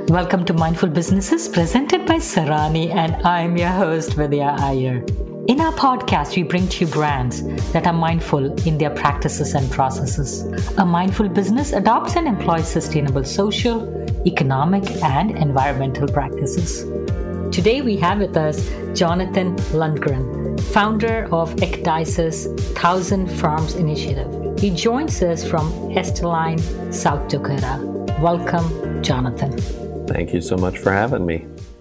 Welcome to Mindful Businesses presented by Sarani, and I'm your host, Vidya Iyer. In our podcast, we bring to you brands that are mindful in their practices and processes. A mindful business adopts and employs sustainable social, economic, and environmental practices. Today, we have with us Jonathan Lundgren, founder of Ecdysis 1,000 Farms Initiative. He joins us from Esterline, South Dakota. Welcome, Jonathan. Thank you so much for having me.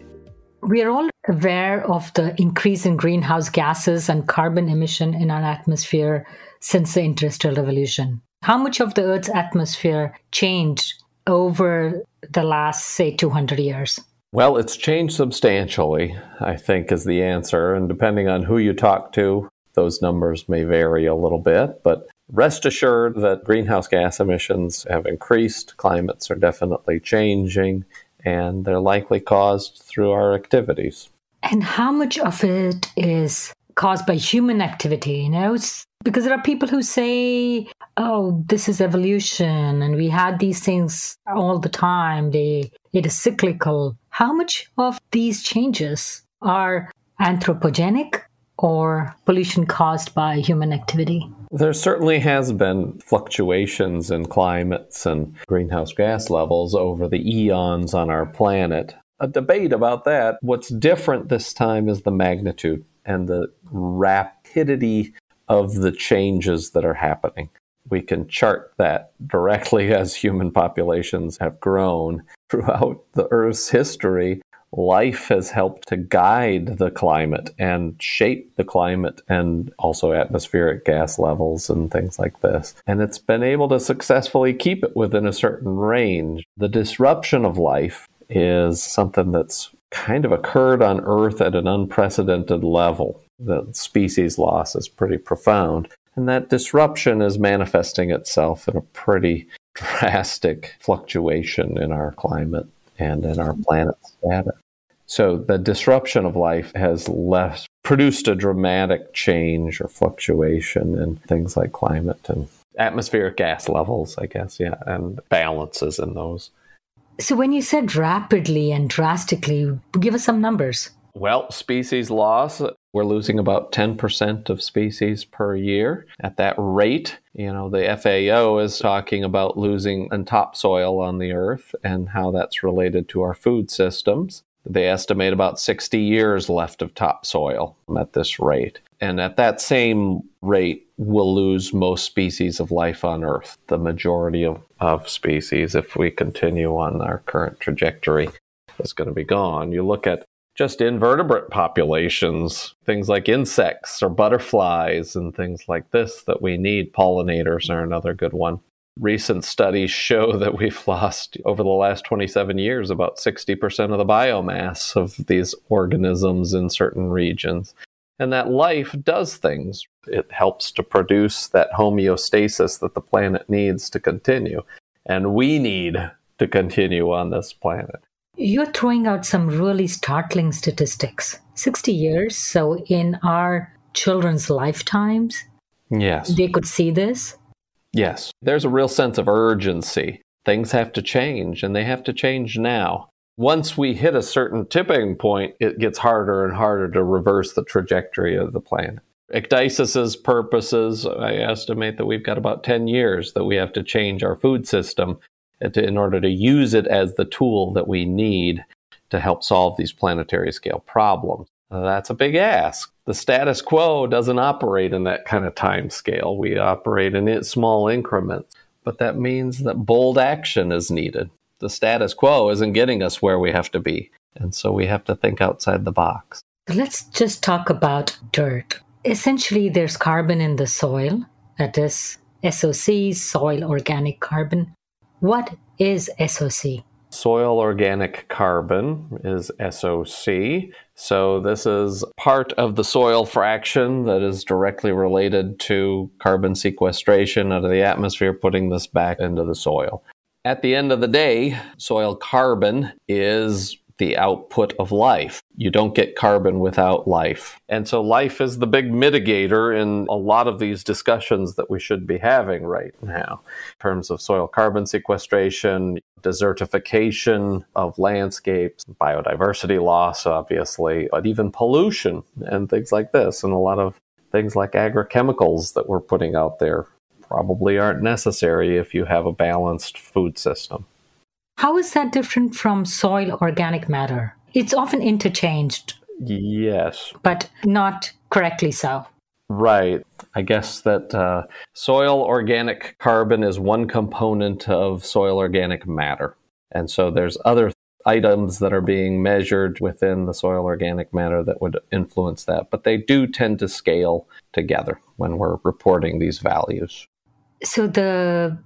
We are all aware of the increase in greenhouse gases and carbon emission in our atmosphere since the Industrial Revolution. How much of the Earth's atmosphere changed over the last, say, 200 years? Well, it's changed substantially, I think, is the answer. And depending on who you talk to, those numbers may vary a little bit. But rest assured that greenhouse gas emissions have increased. Climates are definitely changing, and they're likely caused through our activities. And how much of it is caused by human activity? Because there are people who say, oh, this is evolution, and we had these things all the time. It is cyclical. How much of these changes are anthropogenic or pollution caused by human activity? There certainly has been fluctuations in climates and greenhouse gas levels over the eons on our planet. A debate about that. What's different this time is the magnitude and the rapidity of the changes that are happening. We can chart that directly as human populations have grown. Throughout the Earth's history, life has helped to guide the climate and shape the climate and also atmospheric gas levels and things like this. And it's been able to successfully keep it within a certain range. The disruption of life is something that's kind of occurred on Earth at an unprecedented level. The species loss is pretty profound. And that disruption is manifesting itself in a pretty drastic fluctuation in our climate and in our planet's status. So the disruption of life has produced a dramatic change or fluctuation in things like climate and atmospheric gas levels, I guess, and balances in those. So when you said rapidly and drastically, give us some numbers. Well, species loss, we're losing about 10% of species per year. At that rate, the FAO is talking about losing in topsoil on the Earth and how that's related to our food systems. They estimate about 60 years left of topsoil at this rate. And at that same rate, we'll lose most species of life on Earth, the majority of species, if we continue on our current trajectory, is going to be gone. You look at just invertebrate populations, things like insects or butterflies and things like this that we need. Pollinators are another good one. Recent studies show that we've lost, over the last 27 years, about 60% of the biomass of these organisms in certain regions. And that life does things. It helps to produce that homeostasis that the planet needs to continue. And we need to continue on this planet. You're throwing out some really startling statistics. 60 years, so in our children's lifetimes, yes, they could see this? Yes. There's a real sense of urgency. Things have to change, and they have to change now. Once we hit a certain tipping point, it gets harder and harder to reverse the trajectory of the planet. Ecdysis's purposes, I estimate that we've got about 10 years that we have to change our food system in order to use it as the tool that we need to help solve these planetary scale problems. That's a big ask. The status quo doesn't operate in that kind of time scale. We operate in small increments. But that means that bold action is needed. The status quo isn't getting us where we have to be. And so we have to think outside the box. Let's just talk about dirt. Essentially, there's carbon in the soil. That is SOC, soil organic carbon. What is SOC? Soil organic carbon is SOC. So this is part of the soil fraction that is directly related to carbon sequestration out of the atmosphere, putting this back into the soil. At the end of the day, soil carbon is the output of life. You don't get carbon without life. And so life is the big mitigator in a lot of these discussions that we should be having right now in terms of soil carbon sequestration, desertification of landscapes, biodiversity loss, obviously, but even pollution and things like this. And a lot of things like agrochemicals that we're putting out there probably aren't necessary if you have a balanced food system. How is that different from soil organic matter? It's often interchanged. Yes. But not correctly so. Right. I guess that soil organic carbon is one component of soil organic matter. And so there's other items that are being measured within the soil organic matter that would influence that. But they do tend to scale together when we're reporting these values. So the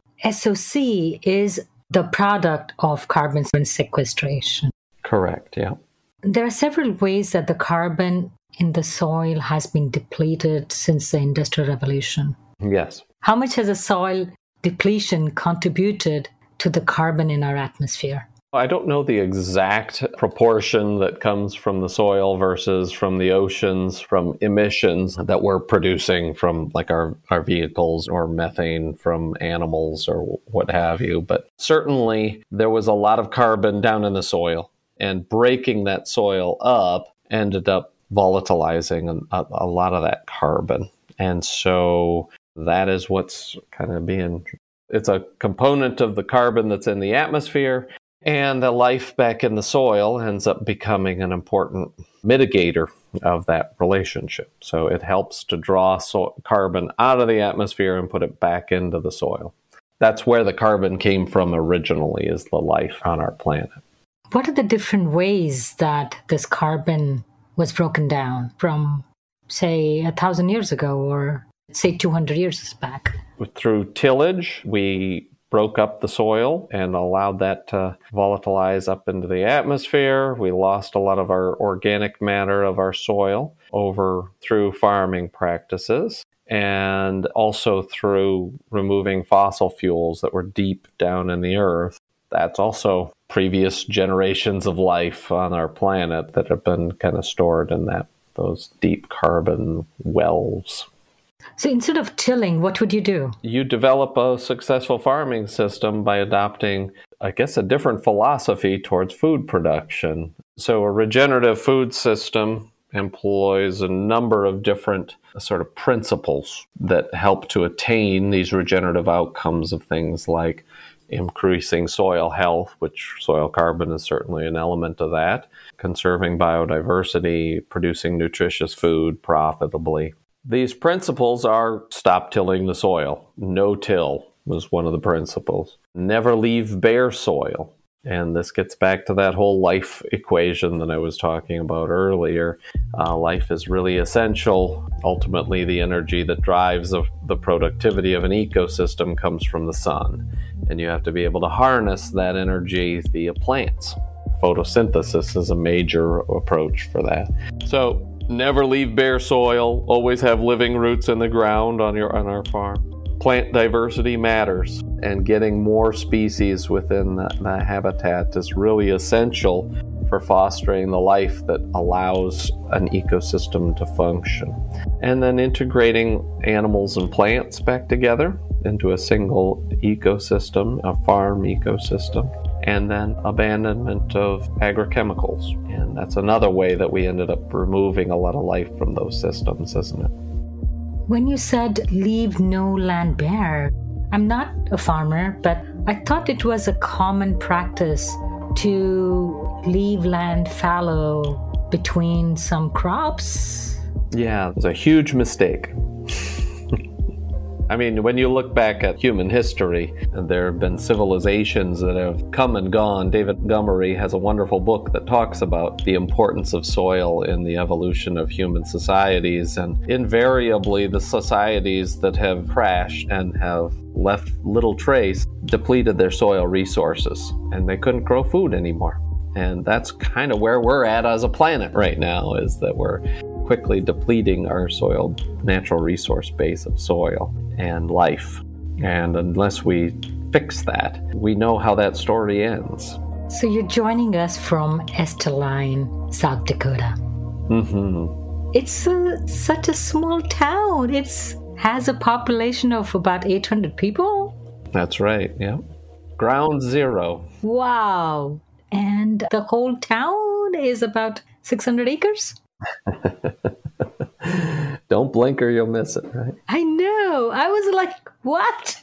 SOC is the product of carbon sequestration. Correct, yeah. There are several ways that the carbon in the soil has been depleted since the Industrial Revolution. Yes. How much has the soil depletion contributed to the carbon in our atmosphere? I don't know the exact proportion that comes from the soil versus from the oceans, from emissions that we're producing from like our vehicles or methane from animals or what have you. But certainly there was a lot of carbon down in the soil, and breaking that soil up ended up volatilizing a lot of that carbon. And so that is what's kind of it's a component of the carbon that's in the atmosphere. And the life back in the soil ends up becoming an important mitigator of that relationship. So it helps to draw carbon out of the atmosphere and put it back into the soil. That's where the carbon came from originally, is the life on our planet. What are the different ways that this carbon was broken down from, say, 1,000 years ago or, say, 200 years back? Through tillage, we broke up the soil and allowed that to volatilize up into the atmosphere. We lost a lot of our organic matter of our soil through farming practices, and also through removing fossil fuels that were deep down in the earth. That's also previous generations of life on our planet that have been kind of stored in those deep carbon wells. So instead of tilling, what would you do? You develop a successful farming system by adopting, I guess, a different philosophy towards food production. So a regenerative food system employs a number of different sort of principles that help to attain these regenerative outcomes of things like increasing soil health, which soil carbon is certainly an element of that, conserving biodiversity, producing nutritious food profitably. These principles are stop tilling the soil. No-till was one of the principles. Never leave bare soil. And this gets back to that whole life equation that I was talking about earlier. Life is really essential. Ultimately, the energy that drives the productivity of an ecosystem comes from the sun. And you have to be able to harness that energy via plants. Photosynthesis is a major approach for that. So, never leave bare soil. Always have living roots in the ground on our farm. Plant diversity matters, and getting more species within the habitat is really essential for fostering the life that allows an ecosystem to function. And then integrating animals and plants back together into a single ecosystem, a farm ecosystem. And then abandonment of agrochemicals. And that's another way that we ended up removing a lot of life from those systems, isn't it? When you said leave no land bare, I'm not a farmer, but I thought it was a common practice to leave land fallow between some crops. Yeah, it's a huge mistake. I mean, when you look back at human history, there have been civilizations that have come and gone. David Montgomery has a wonderful book that talks about the importance of soil in the evolution of human societies. And invariably, the societies that have crashed and have left little trace depleted their soil resources, and they couldn't grow food anymore. And that's kind of where we're at as a planet right now, is that we're quickly depleting our soil, natural resource base of soil and life. And unless we fix that, we know how that story ends. So you're joining us from Esterline, South Dakota. Mm-hmm. It's such a small town. It has a population of about 800 people. That's right, yeah. Ground zero. Wow. And the whole town is about 600 acres? Don't blink or you'll miss it, right? I know. I was like, what?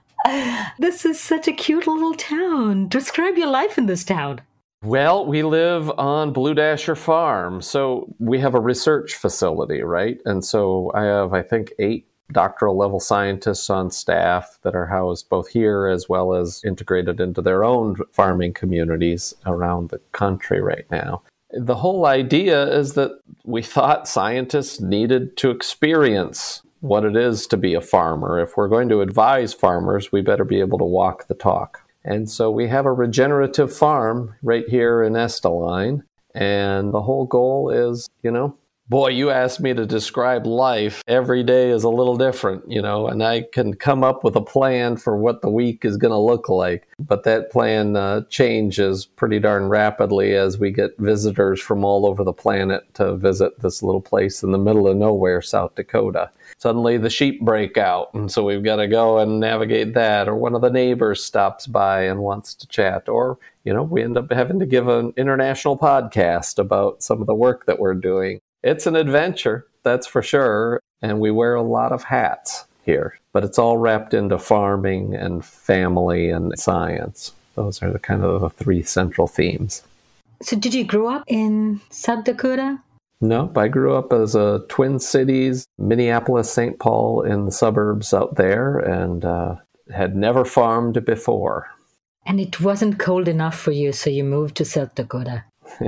This is such a cute little town. Describe your life in this town. Well, we live on Blue Dasher Farm. So we have a research facility, right? And so I have, I think, 8 doctoral level scientists on staff that are housed both here as well as integrated into their own farming communities around the country right now. The whole idea is that we thought scientists needed to experience what it is to be a farmer. If we're going to advise farmers, we better be able to walk the talk. And so we have a regenerative farm right here in Esterline. And the whole goal is, boy, you asked me to describe life. Every day is a little different, and I can come up with a plan for what the week is going to look like. But that plan changes pretty darn rapidly as we get visitors from all over the planet to visit this little place in the middle of nowhere, South Dakota. Suddenly the sheep break out, and so we've got to go and navigate that. Or one of the neighbors stops by and wants to chat. Or, we end up having to give an international podcast about some of the work that we're doing. It's an adventure, that's for sure, and we wear a lot of hats here, but it's all wrapped into farming and family and science. Those are the kind of the 3 central themes. So did you grow up in South Dakota? Nope, I grew up as a Twin Cities, Minneapolis, St. Paul in the suburbs out there, and had never farmed before. And it wasn't cold enough for you, so you moved to South Dakota.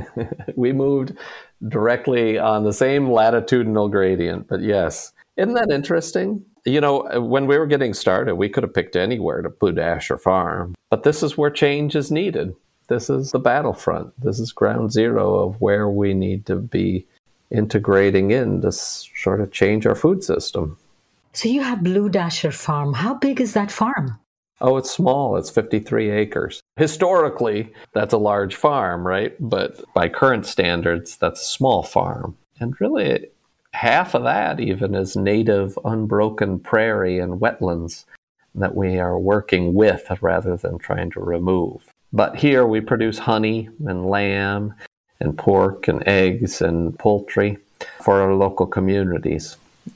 We moved directly on the same latitudinal gradient, but yes. Isn't that interesting? When we were getting started, we could have picked anywhere to Blue Dasher Farm, but this is where change is needed. This is the battlefront. This is ground zero of where we need to be integrating in to sort of change our food system. So you have Blue Dasher Farm. How big is that farm? Oh, it's small. It's 53 acres. Historically, that's a large farm, right? But by current standards, that's a small farm. And really, half of that even is native unbroken prairie and wetlands that we are working with rather than trying to remove. But here we produce honey and lamb and pork and eggs and poultry for our local communities.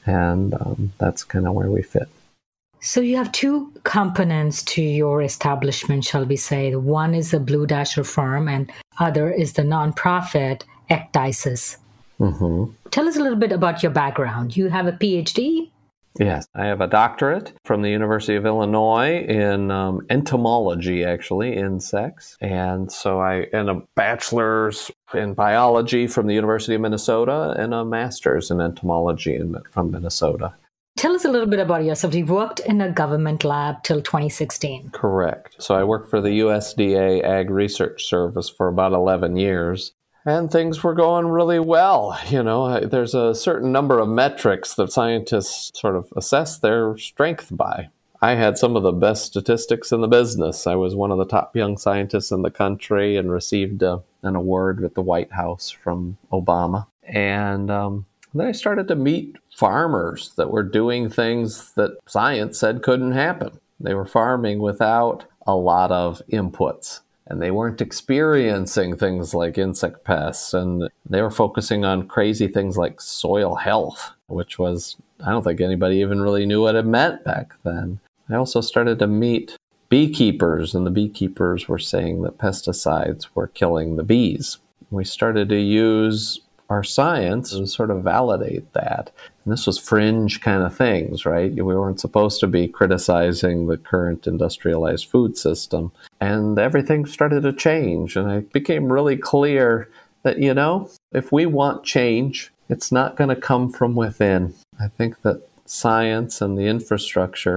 And that's kind of where we fit. So you have 2 components to your establishment, shall we say. One is the Blue Dasher Farm and other is the nonprofit Ecdysis. Mm-hmm. Tell us a little bit about your background. You have a PhD? Yes, I have a doctorate from the University of Illinois in entomology, actually, insects. And a bachelor's in biology from the University of Minnesota and a master's in entomology from Minnesota. Tell us a little bit about yourself. You worked in a government lab till 2016. Correct. So I worked for the USDA Ag Research Service for about 11 years. And things were going really well. There's a certain number of metrics that scientists sort of assess their strength by. I had some of the best statistics in the business. I was one of the top young scientists in the country and received an award at the White House from Obama. And then I started to meet farmers that were doing things that science said couldn't happen. They were farming without a lot of inputs. And they weren't experiencing things like insect pests, and they were focusing on crazy things like soil health, which was, I don't think anybody even really knew what it meant back then. I also started to meet beekeepers, and the beekeepers were saying that pesticides were killing the bees. We started to use our science to sort of validate that. And this was fringe kind of things, right? We weren't supposed to be criticizing the current industrialized food system. And everything started to change. And it became really clear that, if we want change, it's not going to come from within. I think that science and the infrastructure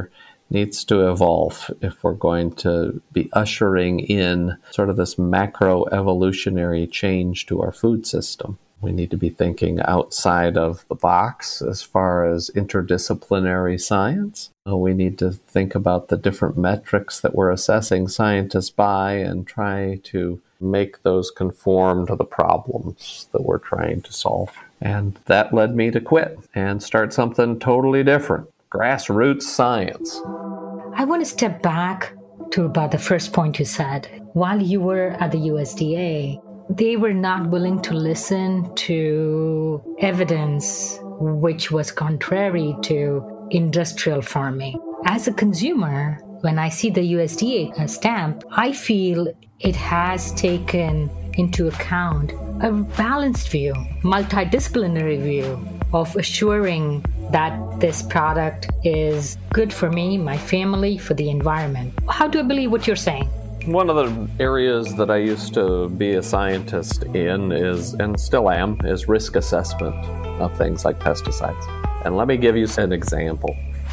needs to evolve if we're going to be ushering in sort of this macro evolutionary change to our food system. We need to be thinking outside of the box as far as interdisciplinary science. We need to think about the different metrics that we're assessing scientists by and try to make those conform to the problems that we're trying to solve. And that led me to quit and start something totally different. Grassroots science. I want to step back to about the first point you said. While you were at the USDA, they were not willing to listen to evidence which was contrary to industrial farming. As a consumer, when I see the USDA stamp, I feel it has taken into account a balanced view, multidisciplinary view of assuring that this product is good for me, my family, for the environment. How do I believe what you're saying? One of the areas that I used to be a scientist in is, and still am, is risk assessment of things like pesticides. And let me give you an example.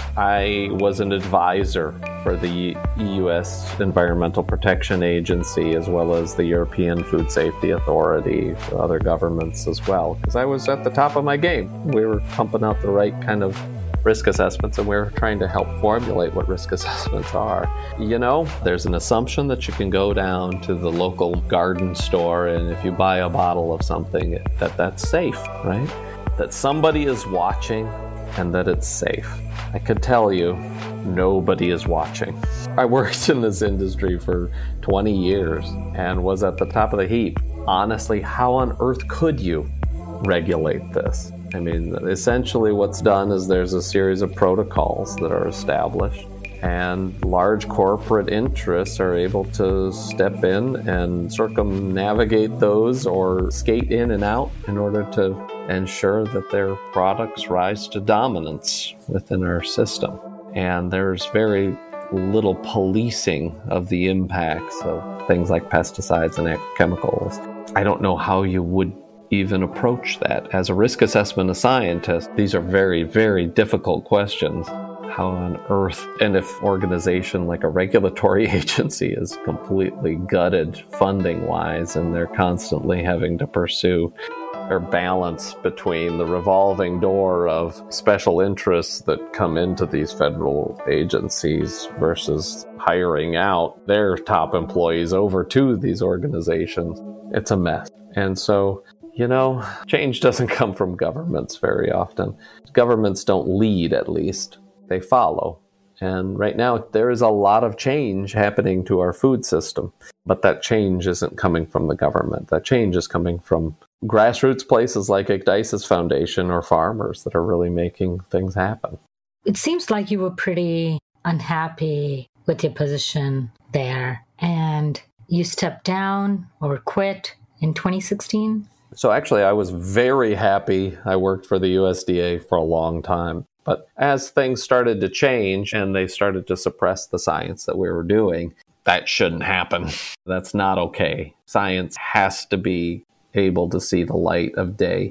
I was an advisor for the U.S. Environmental Protection Agency as well as the European Food Safety Authority, for other governments as well, because I was at the top of my game. We were pumping out the right kind of risk assessments, and we're trying to help formulate what risk assessments are. You know, there's an assumption that you can go down to the local garden store, and if you buy a bottle of something, that's safe, right? That somebody is watching and that it's safe. I could tell you, nobody is watching. I worked in this industry for 20 years and was at the top of the heap. Honestly, how on earth could you regulate this? I mean, essentially what's done is there's a series of protocols that are established, and large corporate interests are able to step in and circumnavigate those or skate in and out in order to ensure that their products rise to dominance within our system. And there's very little policing of the impacts of things like pesticides and chemicals. I don't know how you would even approach that. As a risk assessment scientist, these are very, very difficult questions. How on earth, and if organization like a regulatory agency is completely gutted funding-wise and they're constantly having to pursue or balance between the revolving door of special interests that come into these federal agencies versus hiring out their top employees over to these organizations, it's a mess. And so, you know, change doesn't come from governments very often. Governments don't lead, at least. They follow. And right now, there is a lot of change happening to our food system. But that change isn't coming from the government. That change is coming from grassroots places like Ecdysis Foundation or farmers that are really making things happen. It seems like you were pretty unhappy with your position there, and you stepped down or quit in 2016? So actually, I was very happy. I worked for the USDA for a long time. But as things started to change and they started to suppress the science that we were doing, that shouldn't happen. That's not okay. Science has to be able to see the light of day.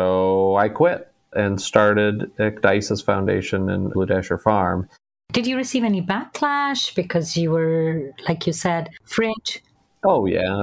So I quit and started Ecdysis Foundation in Blue Dasher Farm. Did you receive any backlash because you were, like you said, fringe? Oh yeah,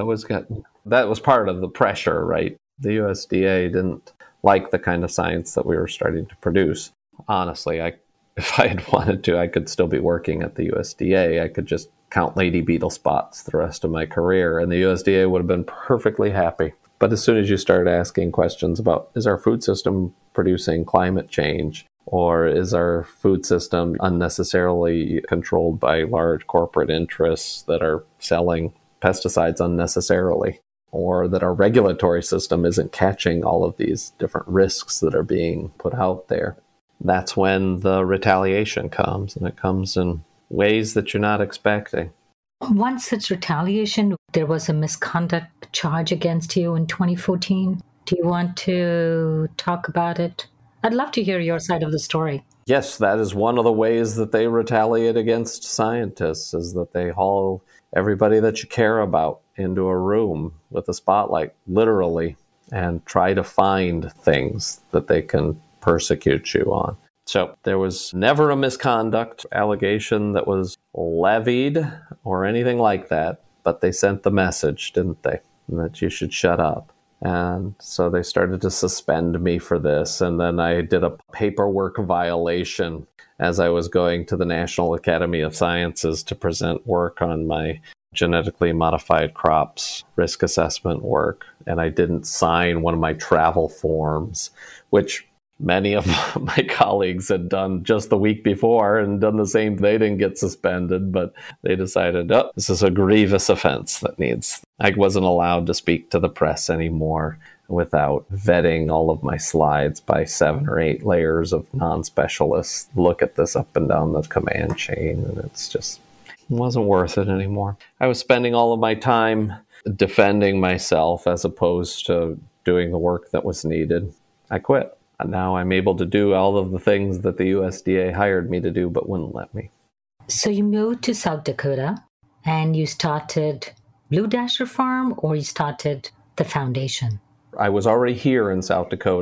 that was part of the pressure, right? The USDA didn't like the kind of science that we were starting to produce. Honestly, if I had wanted to, I could still be working at the USDA. I could just count lady beetle spots the rest of my career, and the USDA would have been perfectly happy. But as soon as you start asking questions about, is our food system producing climate change? Or is our food system unnecessarily controlled by large corporate interests that are selling pesticides unnecessarily? Or that our regulatory system isn't catching all of these different risks that are being put out there? That's when the retaliation comes, and it comes in ways that you're not expecting. One such retaliation, there was a misconduct charge against you in 2014. Do you want to talk about it? I'd love to hear your side of the story. Yes, that is one of the ways that they retaliate against scientists, is that they haul everybody that you care about into a room with a spotlight, literally, and try to find things that they can persecute you on. So there was never a misconduct allegation that was levied or anything like that, but they sent the message, didn't they? That you should shut up. And so they started to suspend me for this. And then I did a paperwork violation as I was going to the National Academy of Sciences to present work on my genetically modified crops risk assessment work. And I didn't sign one of my travel forms, which many of my colleagues had done just the week before and done the same. They didn't get suspended, but they decided, oh, this is a grievous offense that needs. I wasn't allowed to speak to the press anymore without vetting all of my slides by 7 or 8 layers of non-specialists. Look at this up and down the command chain, and it's just wasn't worth it anymore. I was spending all of my time defending myself as opposed to doing the work that was needed. I quit. And now I'm able to do all of the things that the USDA hired me to do but wouldn't let me. So you moved to South Dakota and you started Blue Dasher Farm, or you started the foundation? I was already here in South Dakota.